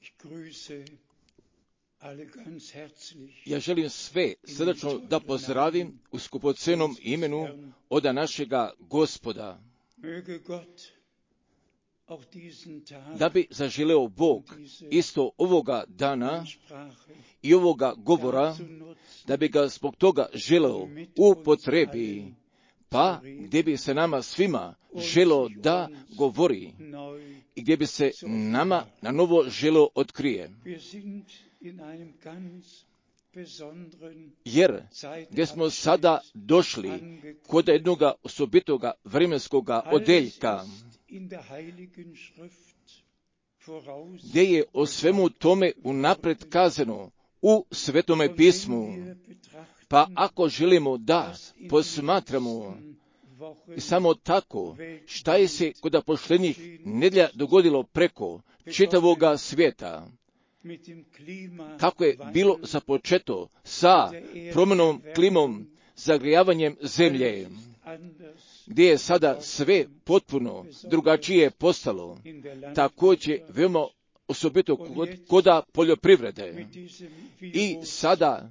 Ja želim sve srdačno da pozdravim u skupocenom imenu od našega Gospoda. Da bi zaželeo Bog isto ovoga dana i ovoga govora, da bi ga zbog toga želeo upotrebi, pa gdje bi se nama svima želeo da govori i gdje bi se nama na novo želeo otkrije. Jer gdje smo sada došli kod jednog osobitoga vremenskoga odeljka, gdje je o svemu tome unaprijed kazano u Svetome pismu. Pa ako želimo da posmatramo samo tako šta je se kod poštenih nedjelja dogodilo preko čitavoga svijeta, kako je bilo započeto sa promjenom klimom, zagrijavanjem zemlje, gdje je sada sve potpuno drugačije postalo, također veoma osobito kod poljoprivrede. I sada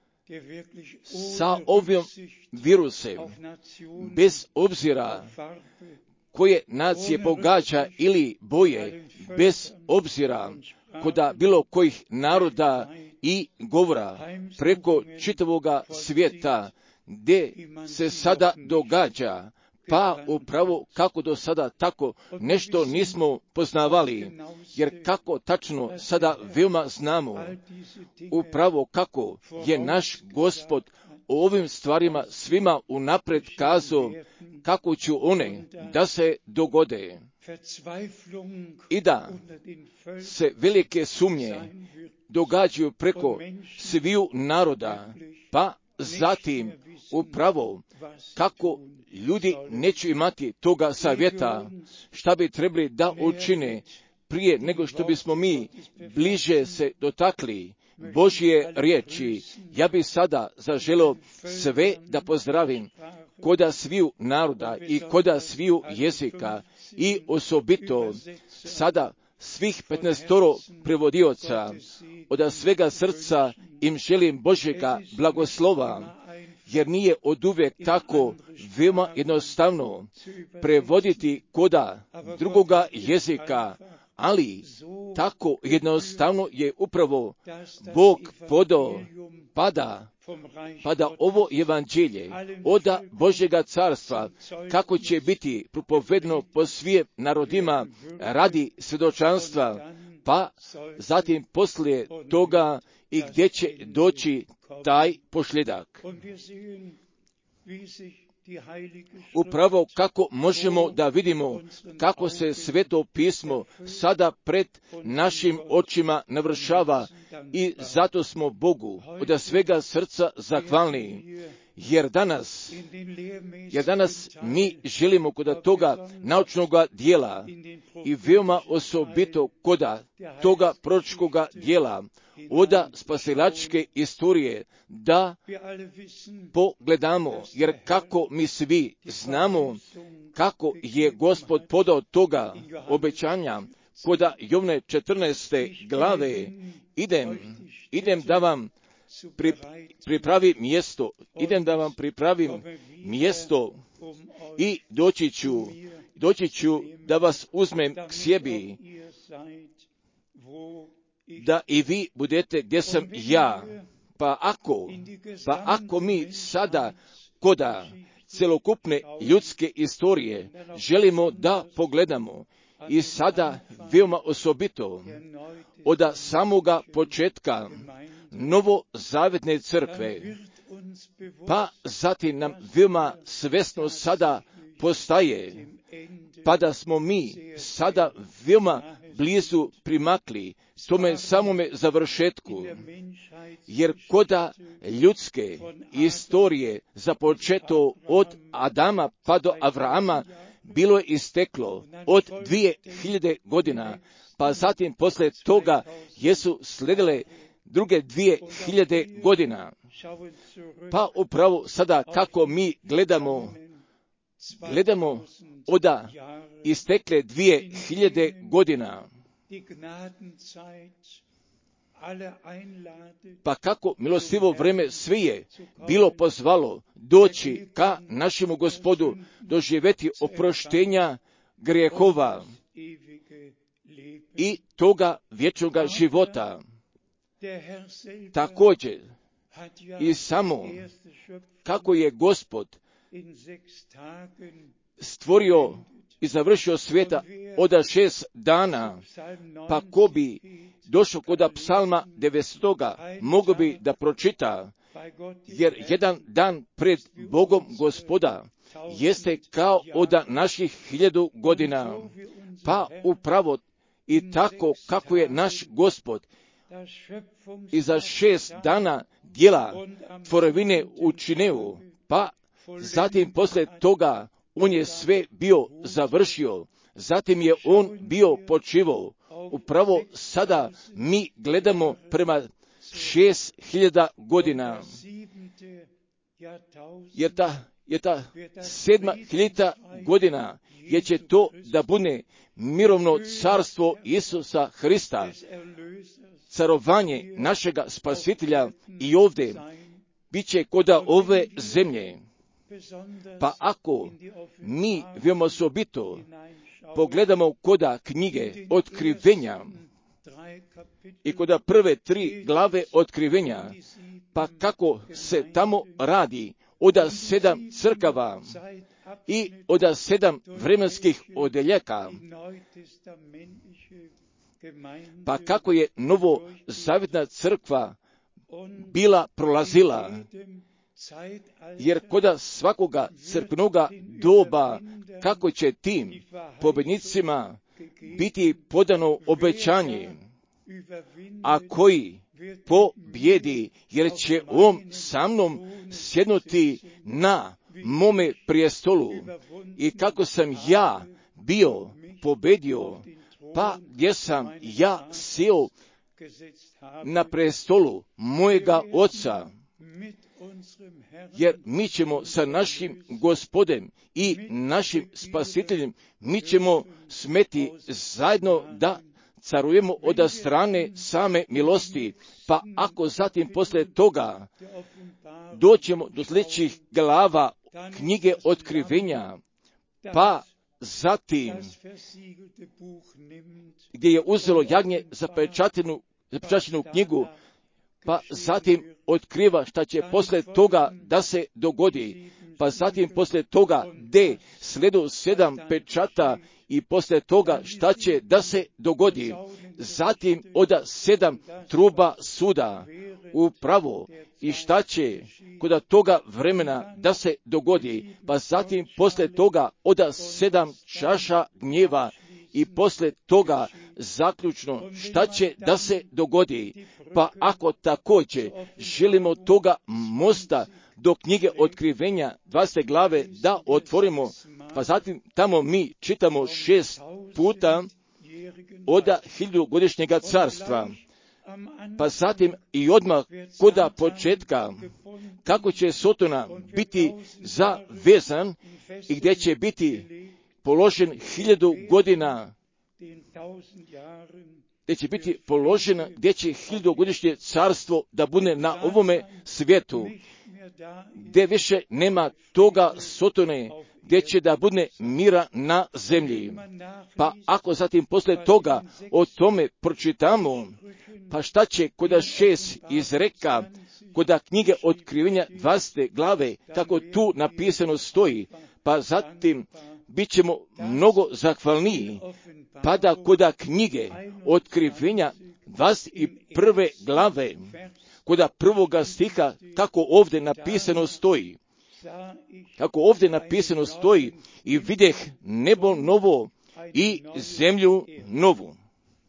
sa ovim virusem, bez obzira koje nacije pogađa ili boje, bez obzira kod bilo kojih naroda i govora preko čitavoga svijeta, gdje se sada događa, pa upravo kako do sada tako nešto nismo poznavali, jer kako tačno sada veoma znamo upravo kako je naš Gospod o ovim stvarima svima unaprijed kazao kako će one da se dogode i da se velike sumnje događaju preko sviju naroda, pa zatim upravo kako ljudi neće imati toga savjeta šta bi trebali da učine prije nego što bismo mi bliže se dotakli Božje riječi. Ja bih sada zaželio sve da pozdravim koda sviju naroda i koda sviju jezika i osobito sada svih 15 prevodioca. Od svega srca im želim Božjega blagoslova, jer nije oduvijek tako veoma jednostavno prevoditi koda drugoga jezika, ali tako jednostavno je upravo Bog podao, pa da ovo evanđelje od Božjega carstva, kako će biti propovedno po svim narodima radi svjedočanstva, pa zatim poslije toga i gdje će doći taj posljedak. Upravo kako možemo da vidimo kako se Sveto pismo sada pred našim očima navršava i zato smo Bogu od svega srca zahvalni. Jer danas mi želimo kod toga naučnog dijela i veoma osobito kod toga proročkog dijela od spasilačke istorije da pogledamo, jer kako mi svi znamo kako je Gospod podao toga obećanja kod Jovne 14. glave, idem da vam pripravim mjesto i doći ću da vas uzmem k sebi, da i vi budete gdje sam ja. Pa ako mi sada koda celokupne ljudske istorije želimo da pogledamo i sada veoma osobito od samoga početka novozavetne crkve, pa zatim nam veoma svesno sada postaje, pa da smo mi sada veoma blizu primakli tome samome završetku, jer koda ljudske istorije započeto od Adama pa do Avrama bilo je isteklo od 2000 godina, pa zatim posle toga jesu sledile druge 2000 godina. Pa upravo sada kako mi gledamo od istekle 2000 godina, Pa kako milostivo vreme svi je bilo pozvalo doći ka našemu Gospodu, doživjeti oproštenja grijehova i toga vječnoga života. Također i samo kako je Gospod stvorio i završio svijeta od 6 dana, pa ko bi došao kod psalma 90. mogo bi da pročita, jer jedan dan pred Bogom Gospoda jeste kao od naših 1000 godina, pa upravo i tako kako je naš Gospod i za 6 dana djela tvorevine učinio, pa zatim poslije toga on je sve bio završio, zatim je on bio počivao. Upravo sada mi gledamo prema 6000 godina, jer ta 7000 godina je će to da bude mirovno carstvo Isusa Hrista, carovanje našega Spasitelja i ovdje bit će koda ove zemlje. Pa ako mi veoma osobito pogledamo koda knjige Otkrivenja i koda prve 3 glave Otkrivenja, pa kako se tamo radi od 7 crkava i od 7 vremenskih odeljaka, pa kako je novozavjetna crkva bila prolazila, jer koda svakoga crkvenoga doba kako će tim pobjednicima biti podano obećanje, a koji pobjedi, jer će on sa mnom sjednuti na mome prijestolu, i kako sam ja bio pobedio, pa gdje sam ja sjeo na prestolu mojega Oca, jer mi ćemo sa našim Gospodem i našim Spasiteljem, mi ćemo smeti zajedno da carujemo od strane same milosti, pa ako zatim poslije toga doćemo do sljedećih glava knjige Otkrivenja, pa zatim gdje je uzelo jagnje zapečaćenu knjigu, pa zatim otkriva šta će poslije toga da se dogodi, pa zatim poslije toga gdje sledu 7 pečata i poslije toga šta će da se dogodi, zatim od 7 truba suda upravo i šta će kod toga vremena da se dogodi, pa zatim poslije toga od 7 čaša gnjeva i poslije toga zaključno šta će da se dogodi. Pa ako također želimo toga mosta do knjige Otkrivenja 20 glave da otvorimo, pa zatim tamo mi čitamo 6 puta od 1000-godišnjega carstva, pa zatim i odmah koda početka kako će Sotona biti zavezan i gdje će biti položen 1000 godina, gdje će biti položeno, gdje će 1000-godišnje carstvo da bude na ovome svijetu, gdje više nema toga Sotone, gdje će da bude mira na zemlji. Pa ako zatim poslije toga o tome pročitamo, pa šta će koda 6 izreka, koda knjige Otkrivenja 20 glave, kako tu napisano stoji, pa zatim bit ćemo mnogo zahvalniji, pa da koda knjige Otkrivenja 21 glave, koda 1. stiha, kako ovdje napisano stoji, i videh nebo novo i zemlju novu.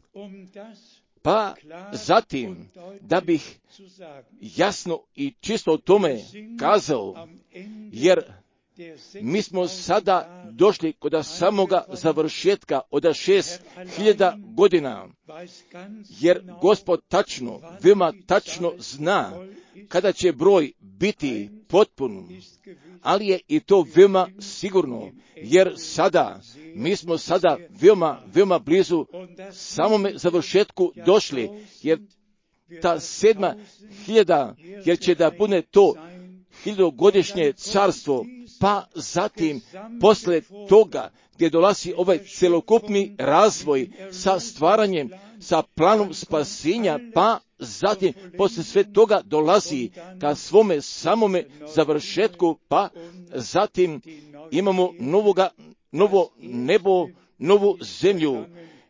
Pa zatim, da bih jasno i čisto o tome kazao, jer mi smo sada došli kod samoga završetka od 6000 godina, jer Gospod tačno, veoma tačno zna kada će broj biti potpun, ali je i to veoma sigurno, jer sada, mi smo sada veoma blizu samome završetku došli, jer ta 7.000, jer će da bude to 1000-godišnje carstvo, pa zatim posle toga gdje dolazi ovaj celokupni razvoj sa stvaranjem, sa planom spasenja, pa zatim posle sve toga dolazi ka svome samome završetku, pa zatim imamo novo nebo, novu zemlju,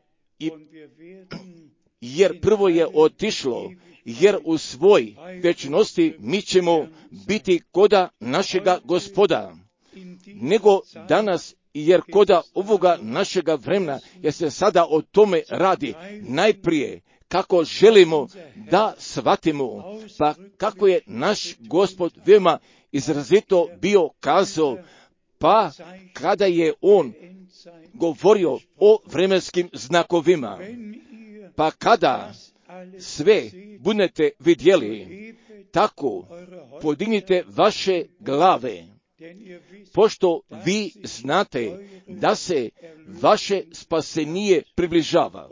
jer prvo je otišlo, jer u svoj večnosti mi ćemo biti koda našega Gospoda, nego danas, jer koda ovoga našega vremena, jer se sada o tome radi, najprije kako želimo da shvatimo, pa kako je naš Gospod veoma izrazito bio kazao, pa kada je on govorio o vremenskim znakovima, pa kada sve budete vidjeli, tako podignite vaše glave, pošto vi znate da se vaše spasenije približava.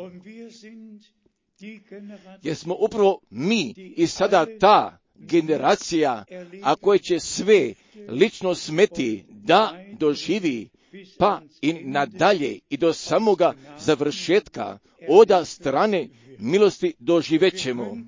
Jer smo upravo mi i sada ta generacija, a koja će sve lično smeti da doživi, pa i nadalje i do samoga završetka oda strane milosti doživećemo.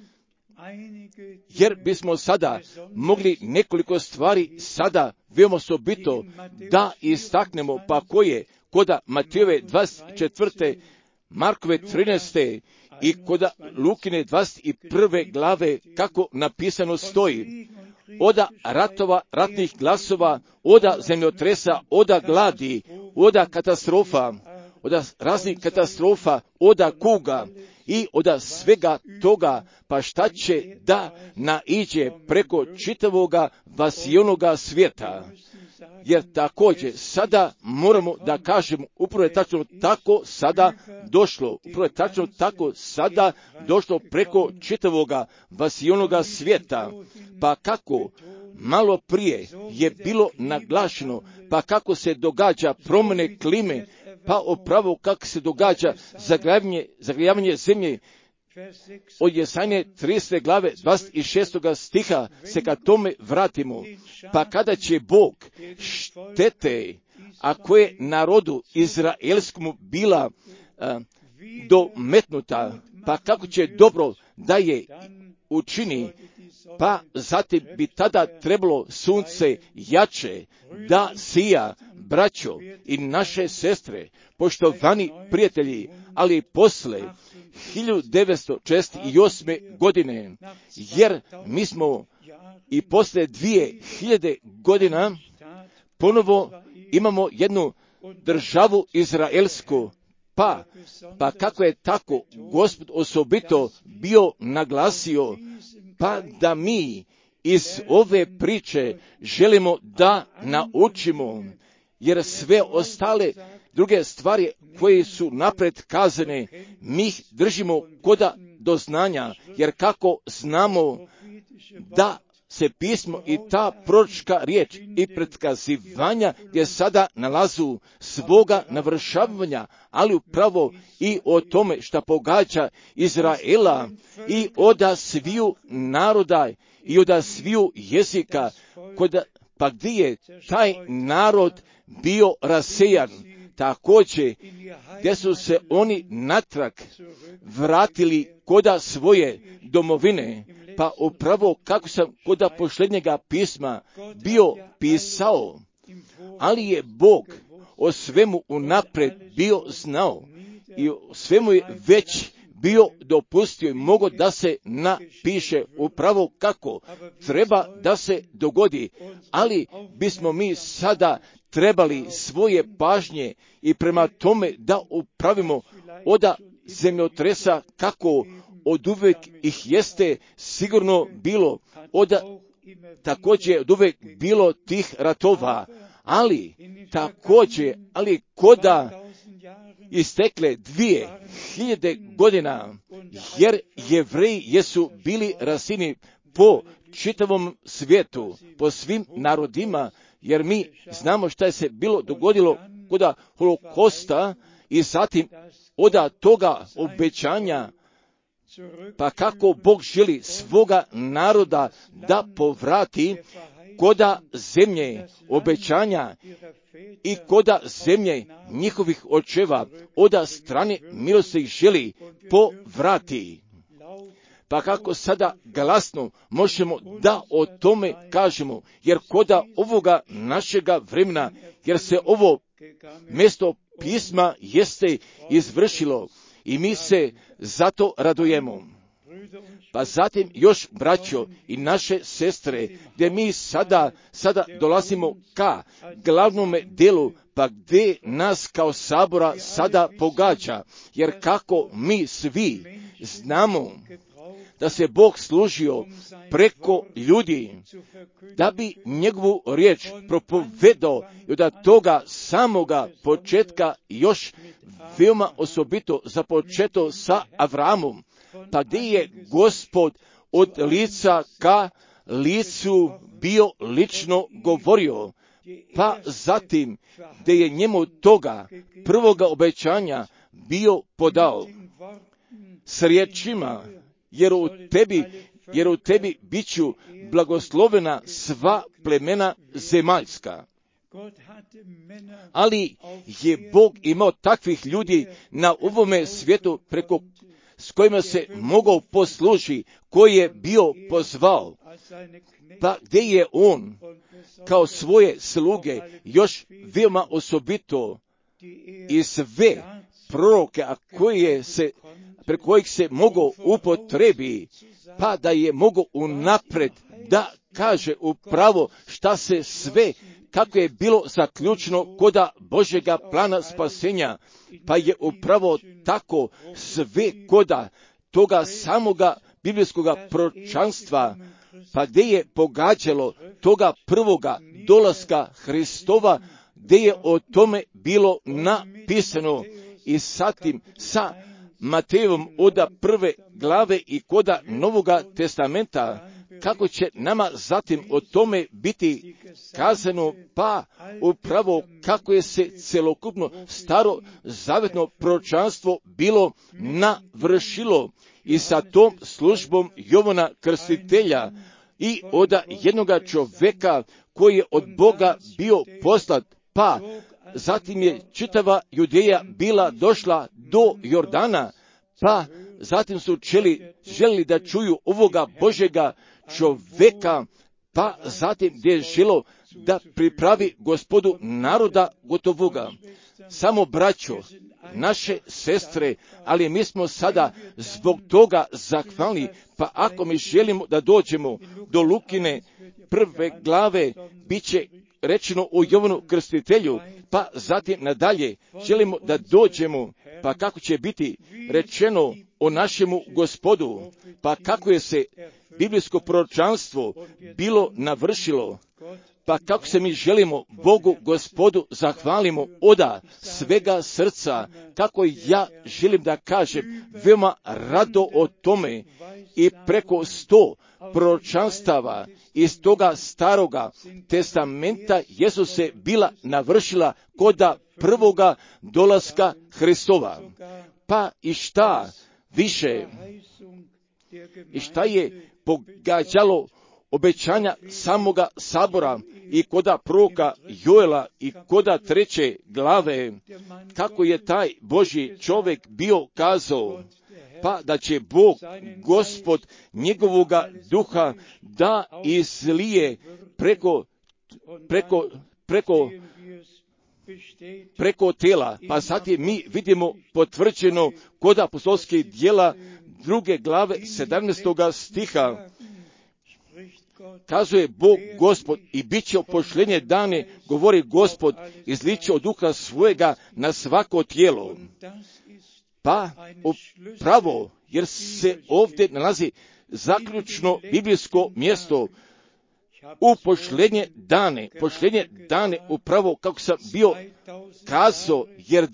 Jer bismo sada mogli nekoliko stvari sada veoma osobito da istaknemo, pa koje koda Matejove 24. Markove 13. i koda Lukine 21. glave, kako napisano stoji, oda ratova, ratnih glasova, oda zemljotresa, oda gladi, oda katastrofa, oda raznih katastrofa, oda kuga i oda svega toga, pa šta će da naiđe preko čitavoga vasionoga svijeta. Jer također sada moramo da kažemo, upravo je tačno tako sada došlo, upravo je tačno tako sada došlo preko čitavoga vasionoga svijeta, pa kako malo prije je bilo naglašeno, pa kako se događa promjene klime, pa upravo kako se događa zagrijavanje zemlje. Od Jesaje 30. glave 26. stiha se ka tome vratimo, pa kada će Bog štete, a koje narodu izraelskomu bila dometnuta, pa kako će dobro da je učini, pa zatim bi tada trebalo sunce jače da sija, braćo i naše sestre, poštovani prijatelji, ali posle 1948. godine, jer mi smo i posle 2000 godina ponovo imamo jednu državu izraelsku, pa kako je tako Gospod osobito bio naglasio, pa da mi iz ove priče želimo da naučimo, jer sve ostale druge stvari koje su napred kazane, mi ih držimo koda do znanja, jer kako znamo da se pismo i ta proročka riječ i predkazivanja gdje sada nalazu svoga navršavanja, ali upravo i o tome što pogađa Izraela i oda sviju naroda i oda sviju jezika, pa gdje je taj narod bio rasejan, također gdje su se oni natrag vratili koda svoje domovine, pa upravo kako sam koda posljednjega pisma bio pisao, ali je Bog o svemu unapred bio znao i o svemu je već bio dopustio i mogo da se napiše upravo kako treba da se dogodi, ali bismo mi sada trebali svoje pažnje i prema tome da upravimo oda zemljotresa kako od uvek ih jeste sigurno bilo, također od uvek bilo tih ratova, ali također, koda istekle 2000 godina, jer Jevreji jesu bili rasini, po čitavom svijetu, po svim narodima, jer mi znamo šta je se bilo dogodilo kod Holokosta i zatim od toga obećanja, pa kako Bog želi svoga naroda da povrati koda zemlje obećanja i koda zemlje njihovih očeva, od strane milosti ih želi povrati. Pa kako sada glasno možemo da o tome kažemo, jer koda ovoga našega vremena, jer se ovo mjesto pisma jeste izvršilo i mi se zato radujemo. Pa zatim još, braćo i naše sestre, gdje mi sada dolazimo ka glavnome delu, pa gdje nas kao sabora sada pogađa, jer kako mi svi znamo da se Bog služio preko ljudi, da bi njegovu riječ propovedao i od toga samoga početka još veoma osobito započeto sa Avramom, pa gdje je Gospod od lica ka licu bio lično govorio, pa zatim gdje je njemu toga prvoga obećanja bio podao s riječima, jer u tebi bit ću blagoslovena sva plemena zemaljska. Ali je Bog imao takvih ljudi na ovome svijetu s kojima se mogao poslužiti, koji je bio pozvao. Pa gdje je on kao svoje sluge još veoma osobito i sve proroke, a preko kojih se mogao upotrebi, pa da je mogao unapred da kaže upravo šta se sve, kako je bilo zaključeno koda Božjega plana spasenja, pa je upravo tako sve koda toga samoga biblijskoga proročanstva, pa gdje je pogađalo toga prvoga dolaska Hristova, gdje je o tome bilo napisano i zatim sa Matejevom od prve glave i koda Novoga testamenta, kako će nama zatim o tome biti kazano, pa upravo kako je se celokupno staro zavetno proročanstvo bilo navršilo i sa tom službom Jovana Krstitelja i od jednoga čovjeka koji je od Boga bio poslat, pa zatim je čitava Judeja bila došla do Jordana, pa zatim su želili da čuju ovoga Božjega čovjeka, pa zatim gdje je želo da pripravi Gospodu naroda gotovoga. Samo braćo, naše sestre, ali mi smo sada zbog toga zahvalni, pa ako mi želimo da dođemo do Lukine prve glave, bit će rečeno o Jovanu Krstitelju, pa zatim nadalje želimo da dođemo, pa kako će biti rečeno o našemu Gospodu, pa kako je se biblijsko proročanstvo bilo navršilo, pa kako se mi želimo Bogu Gospodu zahvalimo od svega srca, kako ja želim da kažem veoma rado o tome i preko 100 proročanstava iz toga staroga testamenta Jesu se bila navršila koda prvoga dolaska Hristova. Pa i šta više, i šta je pogađalo obećanja samoga sabora i koda proroka Joela i koda 3. glave, kako je taj Božji čovjek bio kazao, pa da će Bog, Gospod, njegovoga duha da izlije preko tela. Pa zatim mi vidimo potvrđeno kod apostolskih djela 2. glave 17. stiha. Kazuje Bog Gospod i bit će u posljednje dane, govori Gospod, izliće od duha svojega na svako tijelo. Pa upravo, jer se ovdje nalazi zaključno biblijsko mjesto u posljednje dane upravo kako sam bio kazao, jer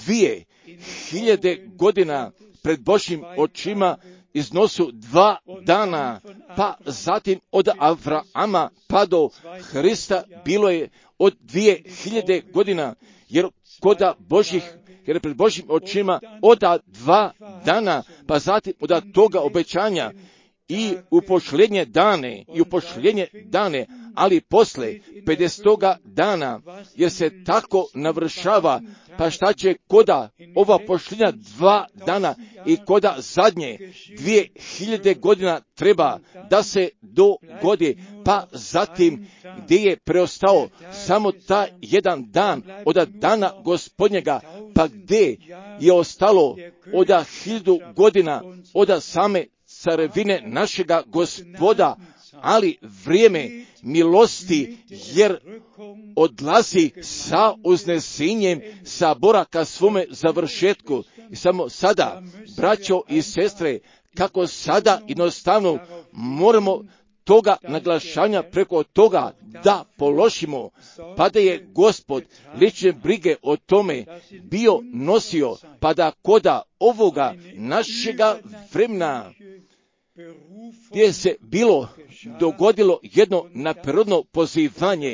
2000 godina pred Božjim očima iznosu 2 dana, pa zatim od Avrama pa do Hrista bilo je od 2000 godina, jer pred Božjim očima od 2 dana, pa zatim od toga obećanja i u pošljenje dane, ali posle 50. dana, jer se tako navršava, pa šta će koda ova pošljenja 2 dana i koda zadnje 2000 godina treba da se dogodi, pa zatim gdje je preostao samo ta jedan dan od dana Gospodnjega, pa gdje je ostalo od 1000 godina od same carevine našega Gospoda, ali vrijeme milosti, jer odlazi sa uznesenjem sabora ka svome završetku. I samo sada, braćo i sestre, kako sada jednostavno moramo toga naglašanja preko toga da položimo, pa da je Gospod lične brige o tome bio nosio, pa da koda ovoga našega vremena gdje se bilo dogodilo jedno neprirodno pozivanje,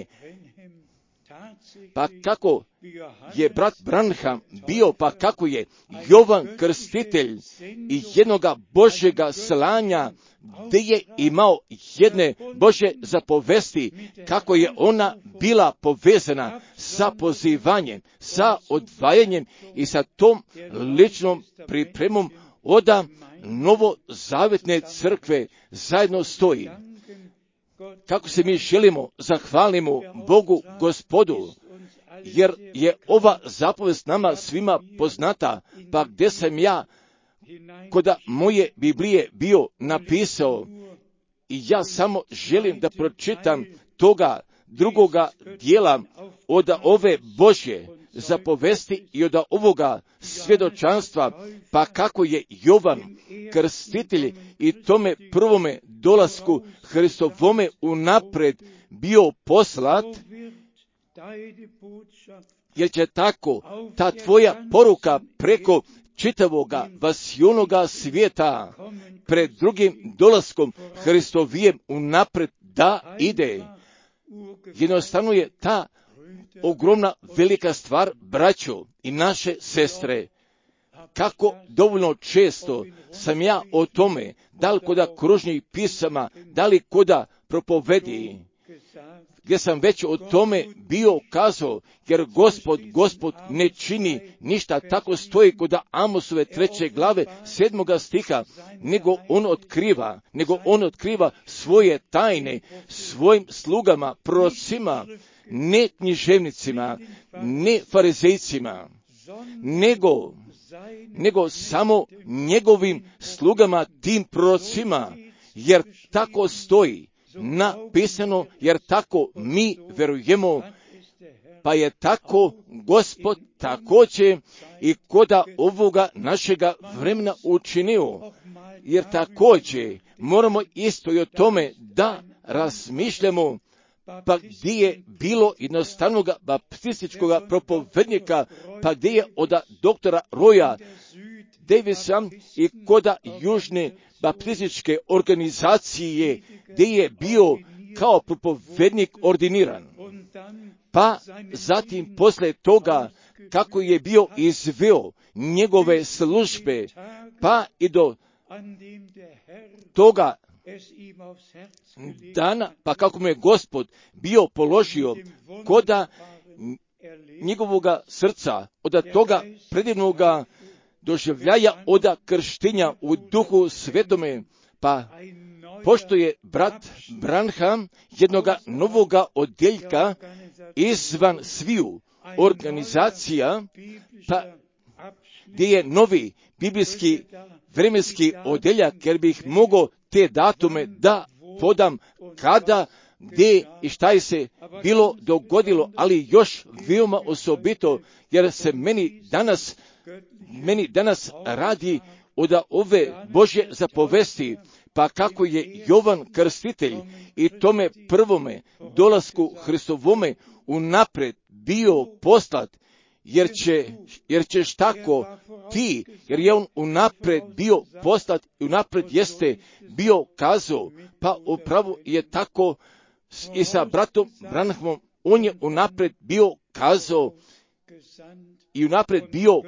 pa kako je brat Branham bio, pa kako je Jovan Krstitelj i jednoga Božjega slanja, gdje je imao jedne Božje zapovesti, kako je ona bila povezana sa pozivanjem, sa odvajanjem i sa tom ličnom pripremom od novozavetne crkve zajedno stoji. Kako se mi želimo, zahvalimo Bogu Gospodu, jer je ova zapovest nama svima poznata, pa gdje sam ja kod moje Biblije bio napisao, i ja samo želim da pročitam toga drugoga dijela od ove Božje zapovesti i od ovoga svjedočanstva, pa kako je Jovan Krstitelj i tome prvome dolasku Hristovome unapred bio poslat, jer će tako ta tvoja poruka preko čitavoga vasionoga svijeta pred drugim dolaskom Hristovijem unapred da ide. Jednostavno je ta ogromna velika stvar, braćo i naše sestre, kako dovoljno često sam ja o tome, da li koda kružnih pisama, da li koda propovedi, gdje sam već o tome bio kazao, jer Gospod ne čini ništa, tako stoji kod Amosove 3. glave 7. stiha, nego on otkriva svoje tajne svojim slugama, prorocima, ne književnicima, ne farizejcima, nego samo njegovim slugama, tim prorocima, jer tako stoji napisano, jer tako mi verujemo, pa je tako Gospod također i koda ovoga našega vremena učinio, jer također moramo isto i o tome da razmišljamo, pa gdje je bilo jednostavnog baptističkog propovednika, pa gdje je od doktora Roya Davisa i koda južne baptističke organizacije, gdje je bio kao propovednik ordiniran. Pa zatim posle toga kako je bio izveo njegove službe, pa i do toga dana, pa kako mu je Gospod bio položio koda njegovoga srca, od toga predivnoga doživljaja od krštenja u Duhu Svetome, pa pošto je brat Branham jednoga novoga odjeljka izvan sviju organizacija, pa gdje je novi biblijski vremenski odjeljak, jer bih mogao te datume da podam kada, gdje i šta je se bilo dogodilo, ali još veoma osobito, jer se meni danas radi od ove Božje zapovesti, pa kako je Jovan Krstitelj i tome prvome dolasku Hristovome unapred bio poslat, jer ćeš tako ti, jer je on unaprijed bio poslat i unaprijed jeste bio kazao, pa upravo je tako i sa bratom Branhamom, on je unaprijed bio kazao i unaprijed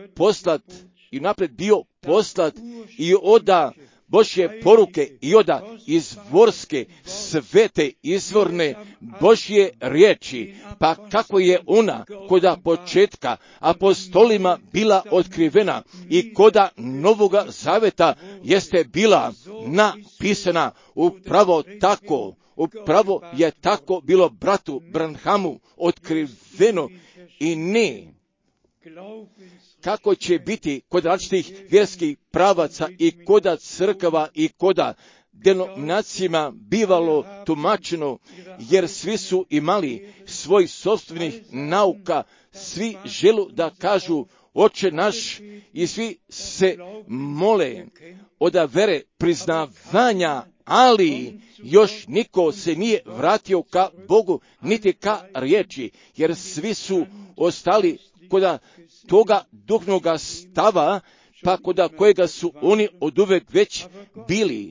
bio poslat i oda Božje poruke i oda izvorske, svete, izvorne Božje riječi, pa kako je ona koda početka apostolima bila otkrivena i koda Novoga Zaveta jeste bila napisana, upravo je tako bilo bratu Branhamu otkriveno i ne kako će biti kod različitih vjerskih pravaca i koda crkava i koda denominacijama bivalo tumačeno, jer svi su imali svojih sopstvenih nauka, svi želu da kažu Oče naš i svi se mole od vere priznavanja, ali još niko se nije vratio ka Bogu niti ka riječi, jer svi su ostali koda toga duhovnoga stava, pa koda kojega su oni oduvek već bili,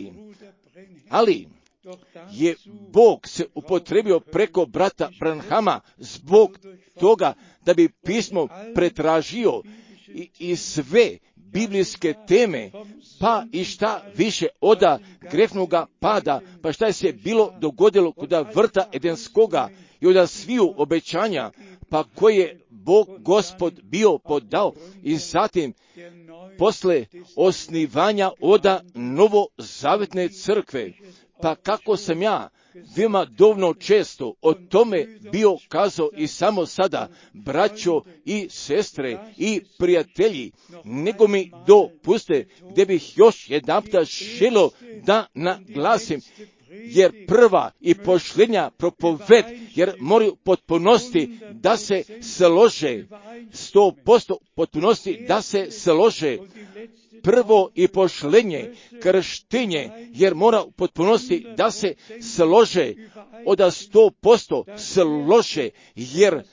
ali je Bog se upotrebio preko brata Branhama zbog toga da bi pismo pretražio i sve biblijske teme, pa i šta više oda grehnoga pada, pa šta je se bilo dogodilo kuda vrta Edenskoga i oda sviju obećanja, pa koje Bog Gospod bio podao i zatim posle osnivanja oda novozavetne crkve, pa kako sam ja veoma dovoljno često o tome bio kazao i samo sada, braćo i sestre i prijatelji, nego mi dopuste gdje bih još jedanputa želio da naglasim, jer prva i posljednja propoved, jer moraju potpunosti da se slože, 100% potpunosti da se slože, prvo i posljednje krštenje, jer mora u potpunosti da se slože, oda 100% slože, jer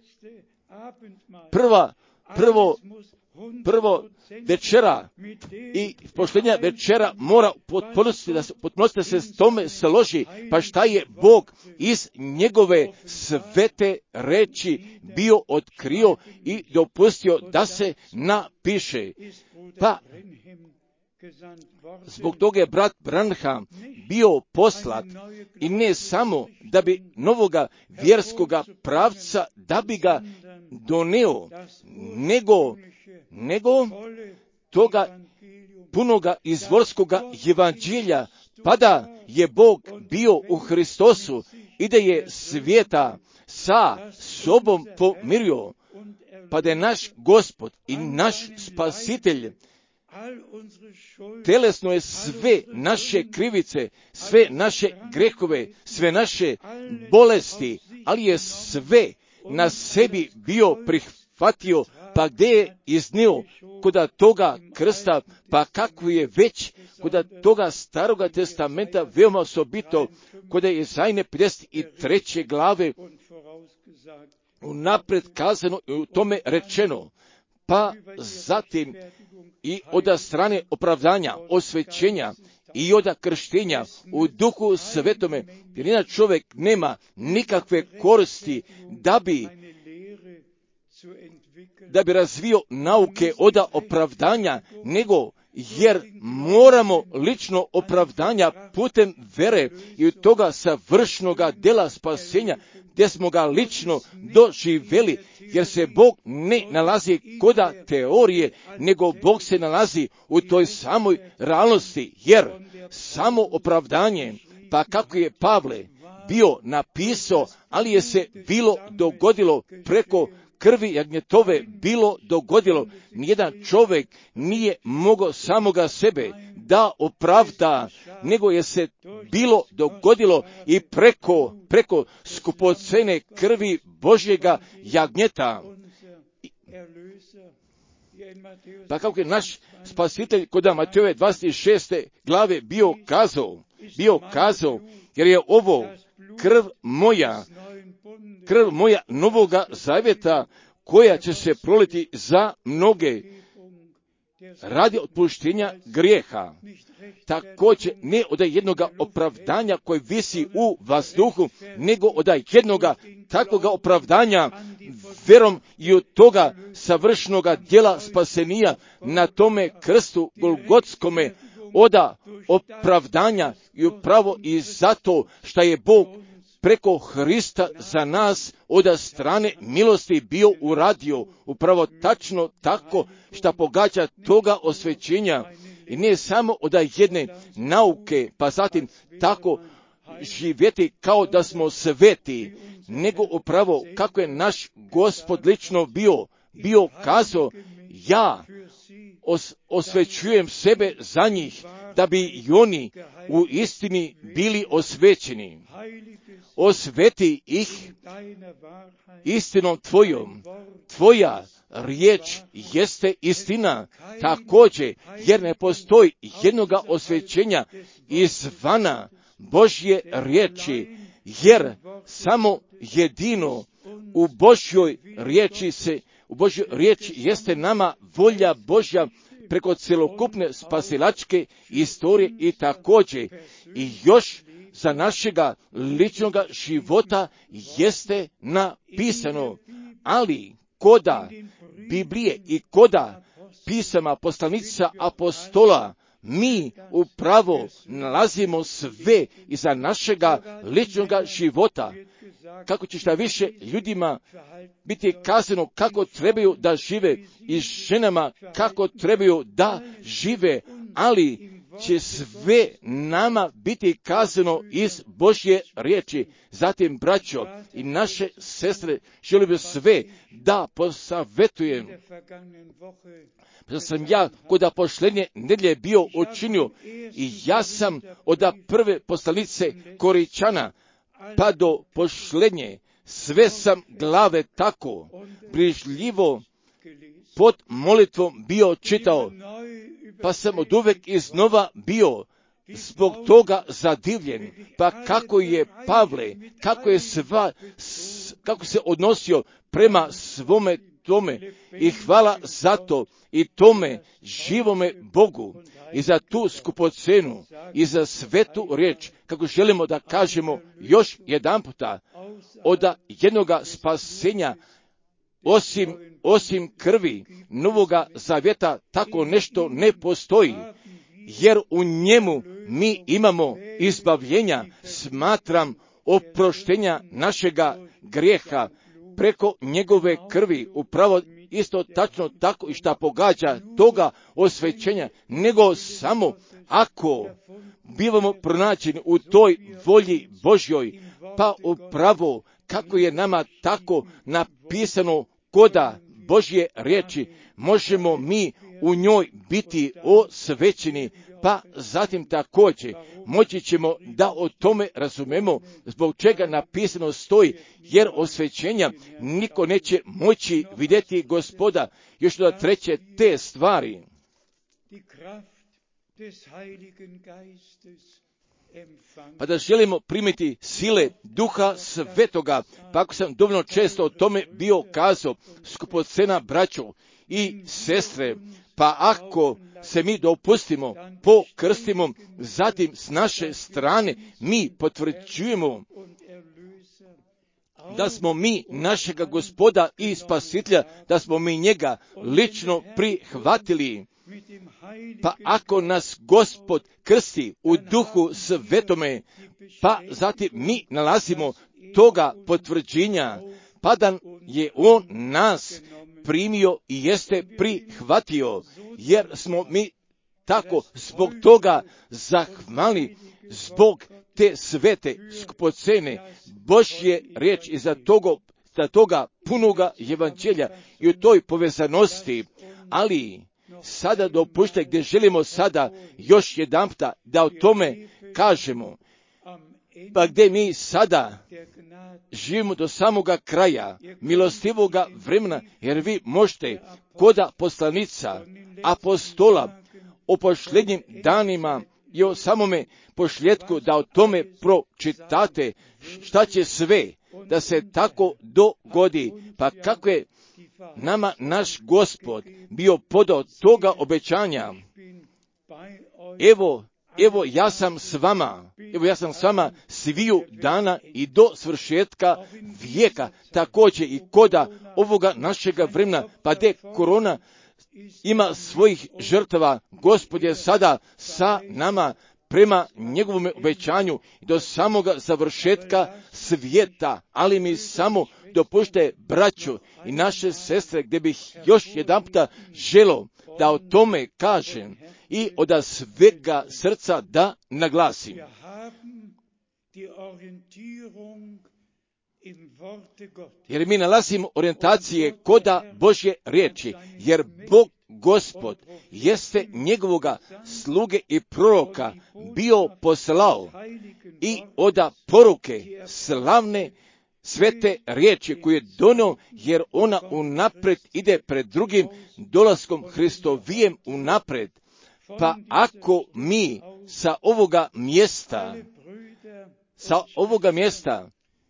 prvo večera i posljednja večera mora potpunosti da se s tome složi, pa šta je Bog iz njegove svete reči bio otkrio i dopustio da se napiše. Pa zbog toga je brat Branham bio poslat i ne samo da bi novoga vjerskoga pravca da bi ga doneo, nego toga punoga izvorskoga evanđelja, pa da je Bog bio u Hristosu i da je svijeta sa sobom pomirio, pa da je naš Gospod i naš Spasitelj telesno je sve naše krivice, sve naše grehove, sve naše bolesti, ali je sve na sebi bio prihvatio, pa gdje je iznio koda toga krsta, pa kako je već koda toga staroga testamenta veoma osobito, koda je Izajne 53. glave unapred kazano i u tome rečeno, pa zatim i od strane opravdanja, osvećenja i od krštenja u duhu svetome, jer inače čovjek nema nikakve koristi da bi razvio nauke od opravdanja, nego jer moramo lično opravdanja putem vere i od toga savršnoga dela spasenja, gdje smo ga lično doživjeli, jer se Bog ne nalazi koda teorije, nego Bog se nalazi u toj samoj realnosti, jer samo opravdanje, pa kako je Pavle bio napisao, ali je se bilo dogodilo preko krvi jagnjetove bilo dogodilo. Nijedan čovjek nije mogao samoga sebe da opravda, nego je se bilo dogodilo i preko skupocene krvi Božjega jagnjeta. Pa kako je naš Spasitelj kod Matejove 26. glave bio kazao, jer je ovo krv moja novoga zavjeta, koja će se proliti za mnoge radi otpuštenja grijeha. Također ne od jednoga opravdanja koje visi u vazduhu, nego od jednoga takvoga opravdanja verom i od toga savršenoga djela spasenija na tome krstu golgotskome, oda opravdanja i upravo i zato što je Bog preko Hrista za nas od strane milosti bio uradio upravo tačno tako što pogađa toga osvećenja i ne samo od jedne nauke, pa zatim tako živjeti kao da smo sveti, nego upravo kako je naš Gospod lično bio kazao, ja osvećujem sebe za njih, da bi i oni u istini bili osvećeni. Osveti ih istinom tvojom. Tvoja riječ jeste istina, također, jer ne postoji jednoga osvećenja izvana Božje riječi, jer samo jedino u Božjoj riječi jeste nama volja Božja preko celokupne spasilačke istorije i također i još za našega ličnoga života jeste napisano, ali koda Biblije i koda pisama poslanica apostola mi upravo nalazimo sve iza našega ličnoga života. Kako će šta više ljudima biti kazano kako trebaju da žive i ženama kako trebaju da žive, ali će sve nama biti kazano iz Božje riječi. Zatim, braćo i naše sestre, želim bi sve da posavjetujem. Da sam ja kod posljednje nedjelje bio učinio i ja sam od prve poslanice Koričana pa do posljednje sve sam glave tako brižljivo pod molitvom bio čitao, pa sam od uvek iznova bio zbog toga zadivljen, pa kako je Pavle, kako se odnosio prema svome tome i hvala za to i tome živome Bogu i za tu skupocenu i za svetu riječ, kako želimo da kažemo još jedan puta, od jednoga spasenja osim krvi Novoga Zavjeta tako nešto ne postoji, jer u njemu mi imamo izbavljenja, smatram oproštenja našega grijeha preko njegove krvi, upravo isto tačno tako i šta pogađa toga osvećenja, nego samo ako bivamo pronađeni u toj volji Božjoj, pa upravo kako je nama tako napisano koda Božje riječi, možemo mi u njoj biti osvećeni, pa zatim također moći ćemo da o tome razumemo zbog čega napisano stoji, jer osvećenja niko neće moći vidjeti Gospoda. Još do treće te stvari. Pa da želimo primiti sile Duha Svetoga, pa ako sam dovoljno često o tome bio kazao, skupocena braćo i sestre, pa ako se mi dopustimo, pokrstimo, zatim s naše strane mi potvrđujemo da smo mi našega Gospoda i Spasitelja, da smo mi njega lično prihvatili. Pa ako nas Gospod krsti u Duhu Svetome, pa zatim mi nalazimo toga potvrđenja, pa da je on nas primio i jeste prihvatio, jer smo mi tako zbog toga zahvalni, zbog te svete skupocene Božje riječ i za toga punoga evanđelja i u toj povezanosti, ali sada dopušte gdje želimo sada još jedanputa da o tome kažemo, pa gdje mi sada živimo do samoga kraja milostivoga vremena, jer vi možete koda poslanica apostola o posljednjim danima i o samome posljedku da o tome pročitate šta će sve da se tako dogodi. Pa kako je nama naš Gospod bio podao toga obećanja? Evo ja sam s vama sviju dana i do svršetka vijeka. Također i koda ovoga našega vremena, pa gdje korona ima svojih žrtava, Gospod je sada sa nama prema njegovom obećanju do samoga završetka svijeta. Ali mi samo dopušte, braćo i naše sestre, gdje bih još jedanputa želio da o tome kažem i od svega srca da naglasim. Jer mi nalazimo orijentacije koda Božje riječi, jer Bog Gospod jeste njegovoga sluge i proroka bio poslao i oda poruke slavne svete riječi koje je donio, jer ona unapred ide pred drugim dolaskom Hristovijem unapred. Pa ako mi sa ovoga mjesta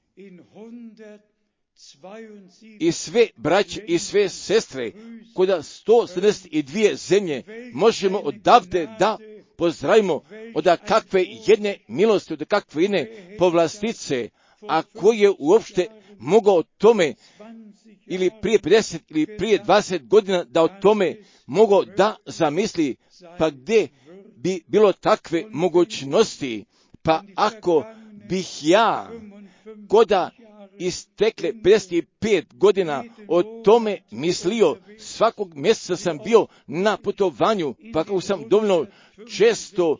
i sve braće i sve sestre kod 172 zemlje možemo odavde da pozdravimo od kakve jedne milosti, od kakve jedne povlastice, a koji je uopšte mogao o tome ili prije 50 ili prije 20 godina da o tome mogao da zamisli, pa gdje bi bilo takve mogućnosti? Pa ako bih ja koda istekle 55 godina o tome mislio, svakog mjeseca sam bio na putovanju, pa kako sam dovoljno često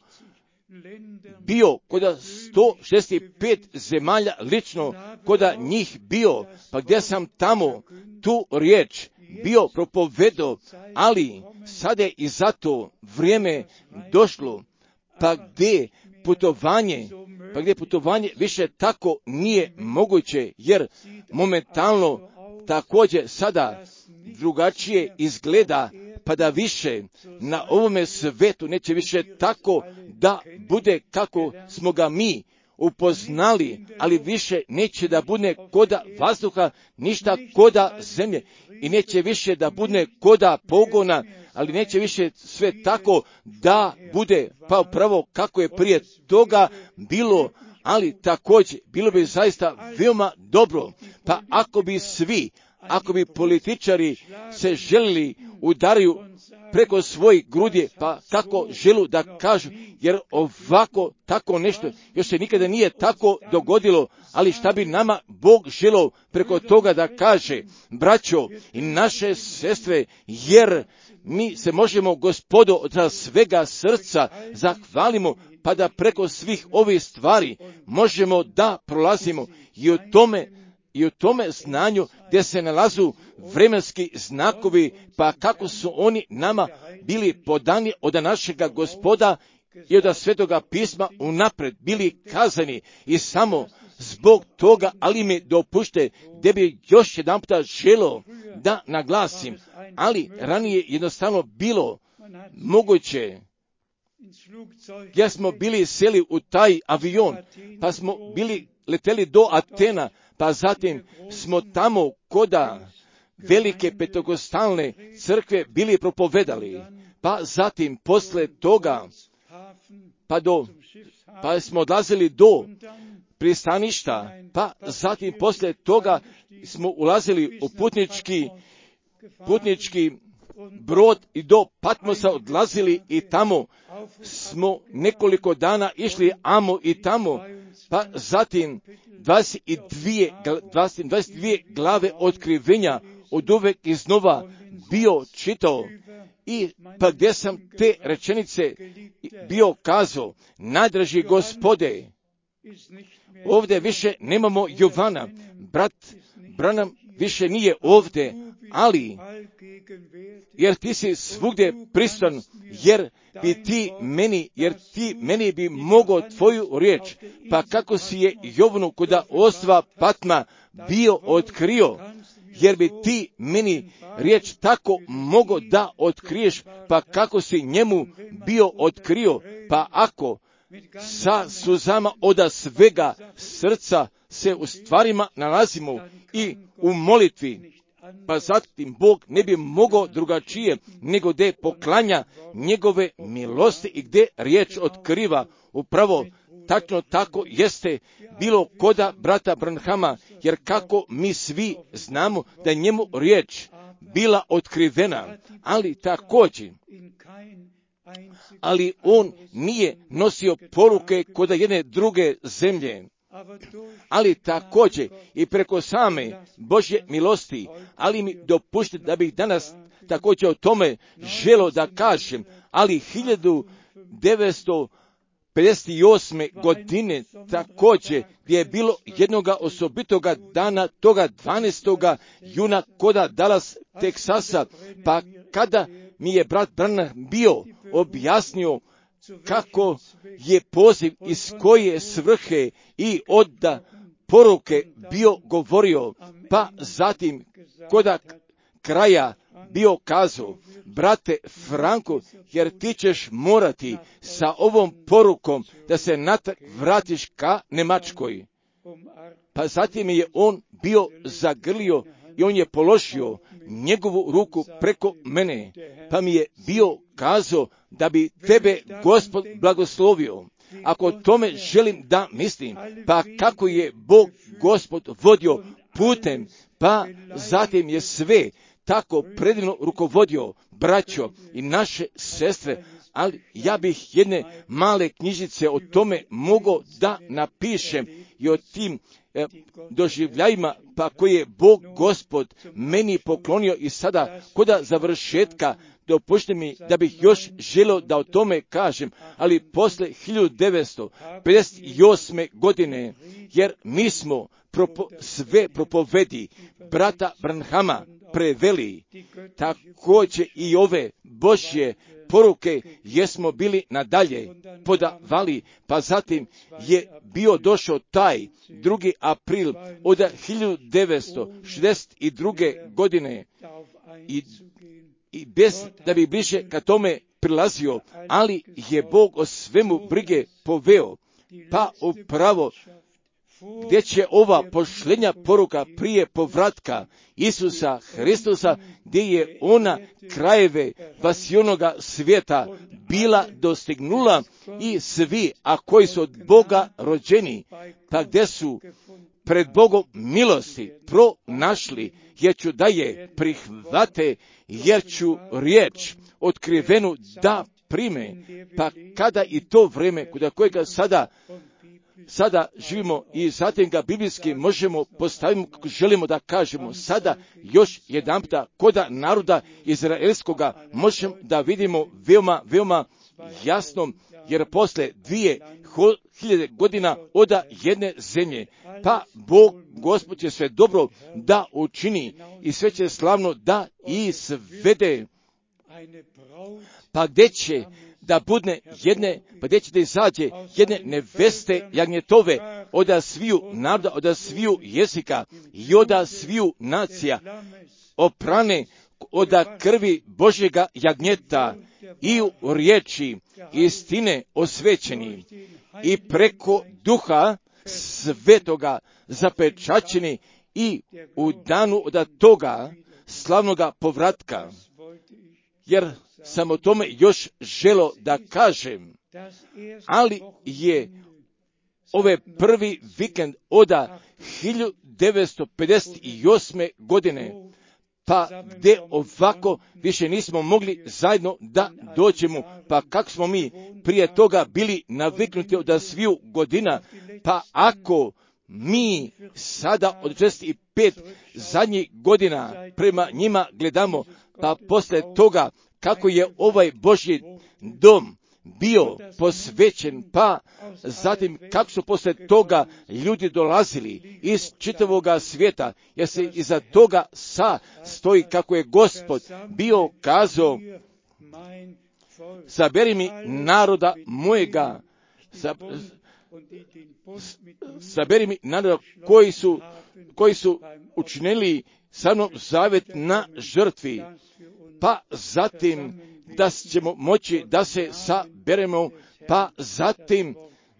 bio koda 165 zemalja lično, koda njih bio, pa gdje sam tamo tu riječ bio propovedao, ali sada je i zato vrijeme došlo, pa gdje putovanje više tako nije moguće, jer momentalno također sada drugačije izgleda, pa da više na ovome svetu neće više tako da bude kako smo ga mi upoznali, ali više neće da bude koda vazduha, ništa koda zemlje, i neće više da bude koda pogona, ali neće više sve tako da bude pa upravo kako je prije toga bilo, ali također bilo bi zaista veoma dobro, pa ako bi političari se želili udaraju preko svojih grudi, pa tako želu da kažu, jer ovako tako nešto još se nikada nije tako dogodilo, ali šta bi nama Bog želio preko toga da kaže, braćo i naše sestre, jer mi se možemo Gospodu od svega srca zahvalimo, pa da preko svih ovih stvari možemo da prolazimo i u tome znanju gdje se nalazu vremenski znakovi, pa kako su oni nama bili podani od našega Gospoda i od Svetoga pisma unapred bili kazani, i samo zbog toga, ali mi dopušte, gdje bi još jedan puta želio da naglasim, ali ranije jednostavno bilo moguće, gdje smo bili seli u taj avion, pa smo bili leteli do Atena, pa zatim smo tamo koda velike petokostalne crkve bili propovedali, pa zatim posle toga pa smo odlazili do pristaništa, pa zatim posle toga smo ulazili u putnički brod i do Patmosa odlazili, i tamo smo nekoliko dana išli amo i tamo, pa zatim 22 glave otkrivenja od uvek iznova bio čitao, i pa gdje sam te rečenice bio kazao, najdraži Gospode, ovdje više nemamo Jovana, brat Branham više nije ovdje, ali jer ti si svugdje prisutan, jer ti meni bi mogao tvoju riječ, pa kako si je Jovanu koda ostrva Patma bio otkrio, jer bi ti meni riječ tako mogao da otkriješ, pa kako si njemu bio otkrio, pa ako sa suzama od svega srca se u stvarima nalazimo i u molitvi, pa zatim Bog ne bi mogao drugačije nego gdje poklanja njegove milosti i gdje riječ otkriva. Upravo tačno tako jeste bilo koda brata Branhama, jer kako mi svi znamo da je njemu riječ bila otkrivena, ali on nije nosio poruke kod jedne druge zemlje, ali također i preko same Božje milosti, ali mi dopušite da bih danas također o tome želio da kažem, ali 1958. godine također gdje je bilo jednoga osobitoga dana, toga 12. juna koda Dallas, Teksasa, pa kada mi je brat Branham bio objasnio kako je poziv iz koje svrhe i od poruke bio govorio, pa zatim koda kraja bio kazao, brate Franko, jer ti ćeš morati sa ovom porukom da se vratiš ka Njemačkoj. Pa zatim je on bio zagrlio i on je položio njegovu ruku preko mene, pa mi je bio kazao da bi tebe Gospod blagoslovio. Ako o tome želim da mislim, pa kako je Bog Gospod vodio putem, pa zatim je sve tako predivno rukovodio, braćo i naše sestre, ali ja bih jedne male knjižice o tome mogao da napišem i o tim doživljajima pa koje je Bog Gospod meni poklonio i sada koda završetka dopušte mi da bih još želio da o tome kažem, ali posle 1958. godine, jer mi smo sve propovedi brata Branhama preveli, također i ove Božje poruke jesmo bili nadalje podavali, pa zatim je bio došao taj 2. april od 1962. godine i bez da bi bliže ka tome prilazio, ali je Bog o svemu brige poveo, pa upravo gdje će ova pošljenja poruka prije povratka Isusa Hristusa, gdje je ona krajeve vasionoga svijeta bila dostignula i svi, a koji su od Boga rođeni, pa gdje su pred Bogom milosti pronašli, jer ću da je prihvate, jer ću riječ otkrivenu da prime, pa kada i to vrijeme kod kojega sada živimo i zatim ga biblijski možemo postaviti kako želimo da kažemo. Sada još jedanputa koda naroda izraelskoga možemo da vidimo veoma jasno, jer posle 2000 godina od jedne zemlje, pa Bog Gospod će sve dobro da učini i sve će slavno da izvede. Pa gdje će da budne pa gdje će da izađe jedne neveste jagnjetove od sviju naroda, od sviju jezika i od sviju nacija, oprane od krvi Božjega jagnjeta i u riječi istine osvećeni i preko duha svetoga zapečaćeni i u danu od toga slavnoga povratka. Jer sam o tome još želio da kažem, ali je ove prvi vikend od 1958. godine, pa gdje ovako više nismo mogli zajedno da dođemo, pa kako smo mi prije toga bili naviknuti od sviju godina, pa ako mi sada od 65 zadnjih godina prema njima gledamo, pa posle toga kako je ovaj Božji dom bio posvećen, pa zatim kako su posle toga ljudi iz čitavoga svijeta, jer se iza toga stoji kako je Gospod bio kazao, saberi mi naroda mojega, saberi mi naroda koji su učinili sa mnom zavet na žrtvi, pa zatim da ćemo moći da se saberemo, pa zatim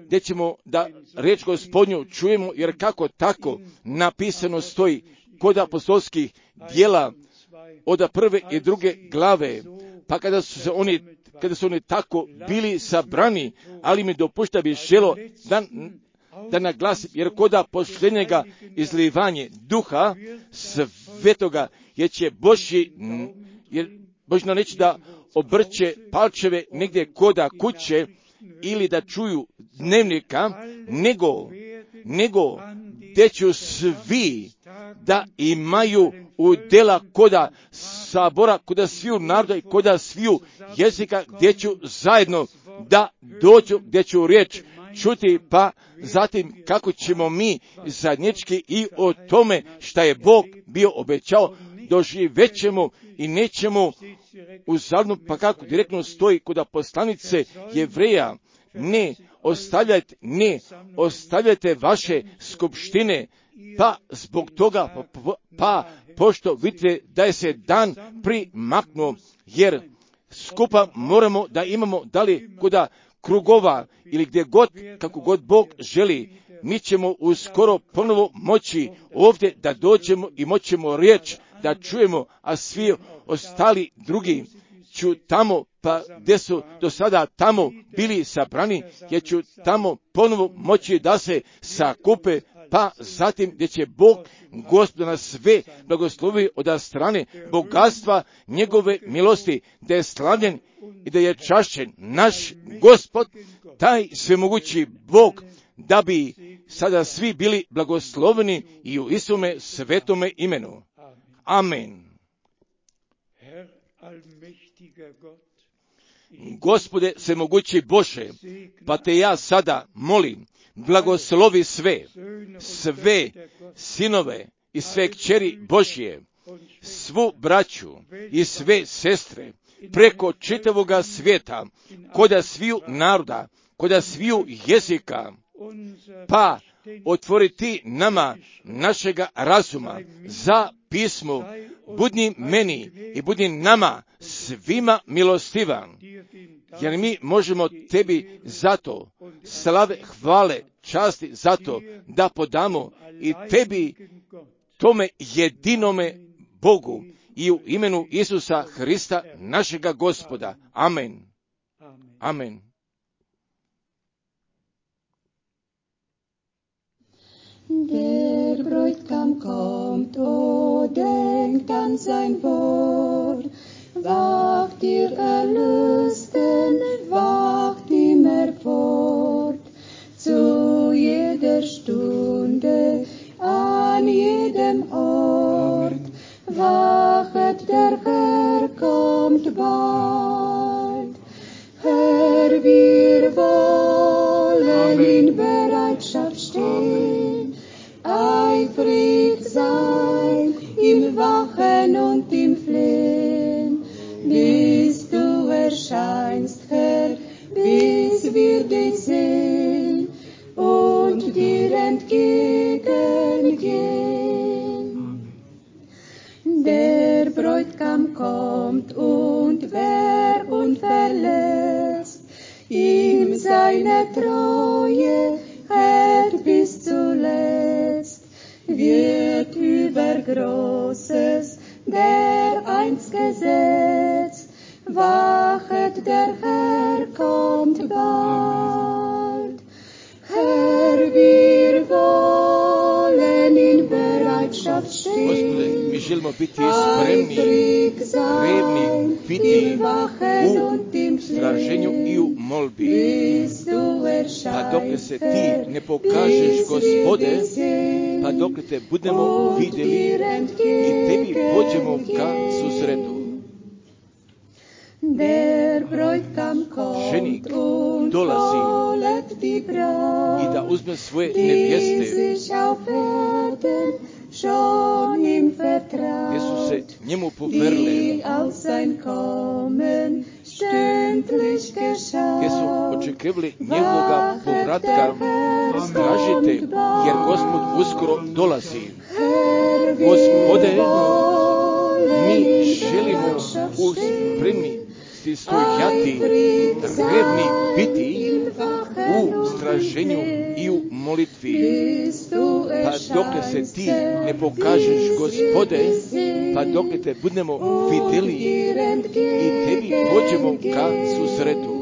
gdje ćemo da riječ Gospodnju čujemo, jer kako tako napisano stoji kod apostolskih djela od 1. i 2. glave, pa kada su oni tako bili sabrani, ali mi dopušta bi želo da naglasim, jer kod posljednjega izlivanje duha svetoga, jer će Božja neće da obrće palčeve negdje koda kuće ili da čuju dnevnika, nego gdje ću svi da imaju udjela koda sabora, koda sviju naroda i koda sviju jezika, gdje ću zajedno da dođu, gdje ću riječ čuti, pa zatim kako ćemo mi zajednički i o tome šta je Bog bio obećao doživećemo i nećemo uzaludno, pa kako direktno stoji kod poslanice Jevreja, ne ostavljajte vaše skupštine, pa zbog toga, pa pošto vidite da je se dan primaknuo, jer skupa moramo da imamo, da li kuda krugova ili gdje god, kako god Bog želi, mi ćemo uskoro ponovo moći ovdje da dođemo i moćemo riječ da čujemo, a svi ostali drugi ću tamo, pa gdje su do sada tamo bili sabrani, jer ću tamo ponovo moći da se sakupe, pa zatim gdje će Bog Gospod nas sve blagoslovi od strane bogatstva njegove milosti, da je slavljen i da je čašćen naš Gospod, taj svemogući Bog, da bi sada svi bili blagosloveni i u Isume svetome imenu. Amen. Gospode svemogući Bože, pa te ja sada molim, blagoslovi sve sinove i sve kćeri Božje, svu braću i sve sestre, preko čitavoga svijeta, koda sviju naroda, koda sviju jezika, pa otvori ti nama našega razuma za pismo, budi meni i budi nama svima milostivan, jer mi možemo tebi zato slave, hvale, časti zato da podamo i tebi, tome jedinome Bogu i u imenu Isusa Hrista našega Gospoda. Amen. Amen. Der Bräutigam kommt, o denkt an sein Wort. Wacht ihr Erlösten, wacht immer fort. Zu jeder Stunde, an jedem Ort. Wachet, der Herr kommt bald. Herr, wir wollen in Bereitschaft stehen. Eifrig sein im Wachen und im Flehen, bis du erscheinst, Herr, bis wir dich sehen und dir entgegengehen. Der Bräutigam kommt und wer unverletzt ihm seine Treue hält bis zuletzt, wird über Großes dereinst gesetzt. Wachet, der Herr kommt bald. Herr, wir wollen in Bereitschaft stehen. Mi želimo biti spremni, revni, biti u straženju i u molbi. Pa dok se ti ne pokažeš, Gospode, pa dok te budemo vidjeli i tebi pođemo ka susretu. Ženik dolazi i da uzme svoje nevjeste, gdje su se njemu poverle, gdje su očekivali njegovoga povratka. Stražite, jer Gospod uskoro dolazi. Gospode, mi želimo u spremnosti morati stojati, revni biti u straženju i u molitvi. Pa dok se ti ne pokažeš, Gospode, pa dok te budemo vidjeli i tebi pođemo ka susretu.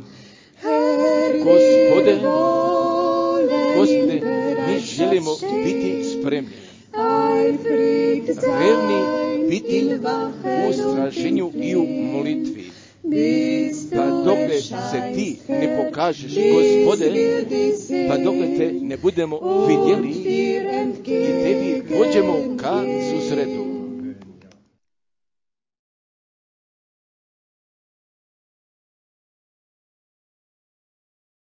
Gospode, mi želimo biti spremni, revni biti u straženju i u molitvi. Pa dok se ti ne pokažeš, Gospode, pa dok te ne budemo vidjeli i tebi pođemo ka susretu.